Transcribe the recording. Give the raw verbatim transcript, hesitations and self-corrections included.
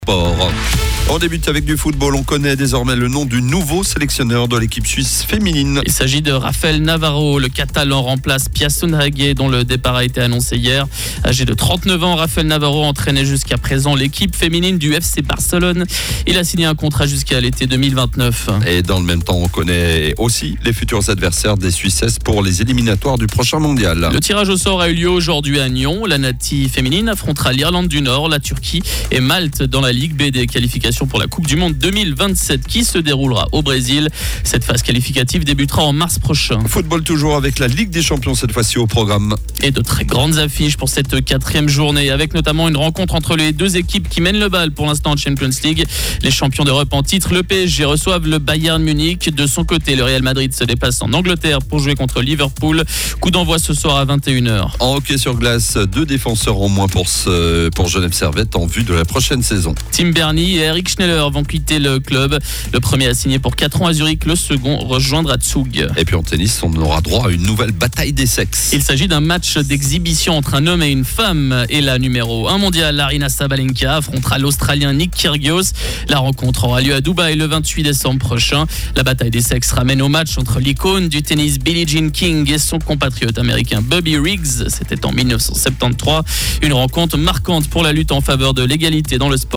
Sport. On débute avec du football. On connaît désormais le nom du nouveau sélectionneur de l'équipe suisse féminine. Il s'agit de Rafael Navarro. Le Catalan remplace Pia Sundhage, dont le départ a été annoncé hier. Âgé de trente-neuf ans, Rafael Navarro entraînait jusqu'à présent l'équipe féminine du F C Barcelone. Il a signé un contrat jusqu'à l'été deux mille vingt-neuf. Et dans le même temps, on connaît aussi les futurs adversaires des Suissesses pour les éliminatoires du prochain mondial. Le tirage au sort a eu lieu aujourd'hui à Nyon. La Nati féminine affrontera l'Irlande du Nord, la Turquie et Malte dans la Ligue B des qualifications pour la Coupe du Monde deux mille vingt-sept qui se déroulera au Brésil. Cette phase qualificative débutera en mars prochain. Football toujours avec la Ligue des Champions cette fois-ci au programme. Et de très grandes affiches pour cette quatrième journée, avec notamment une rencontre entre les deux équipes qui mènent le bal pour l'instant en Champions League. Les champions d'Europe en titre, le P S G, reçoivent le Bayern Munich. De son côté, le Real Madrid se déplace en Angleterre pour jouer contre Liverpool. Coup d'envoi ce soir à vingt et une heures. En hockey sur glace, deux défenseurs en moins pour, ce, pour Genève Servette en vue de la prochaine saison. Tim Bernie et Eric Schneller vont quitter le club. Le premier a signé pour quatre ans à Zurich, le second rejoindra Zug. Et puis en tennis, on aura droit à une nouvelle bataille des sexes. Il s'agit d'un match d'exhibition entre un homme et une femme. Et la numéro un mondiale, Aryna Sabalenka, affrontera l'Australien Nick Kyrgios. La rencontre aura lieu à Dubaï le vingt-huit décembre prochain. La bataille des sexes ramène au match entre l'icône du tennis Billie Jean King et son compatriote américain Bobby Riggs. C'était en mille neuf cent soixante-treize. Une rencontre marquante pour la lutte en faveur de l'égalité dans le sport.